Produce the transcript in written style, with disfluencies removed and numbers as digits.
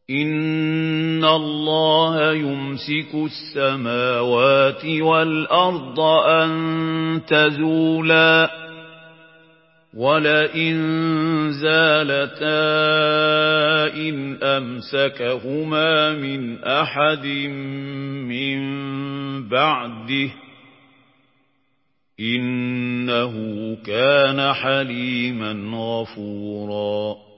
إِنَّ اللَّهَ يُمْسِكُ السَّمَاوَاتِ وَالْأَرْضَ أَن تَزُولَا وَلَئِن زَالَتَا إِنْ أَمْسَكَهُمَا مِنْ أَحَدٍ مِّن بَعْدِهِ إِنَّهُ كَانَ حَلِيمًا غَفُورًا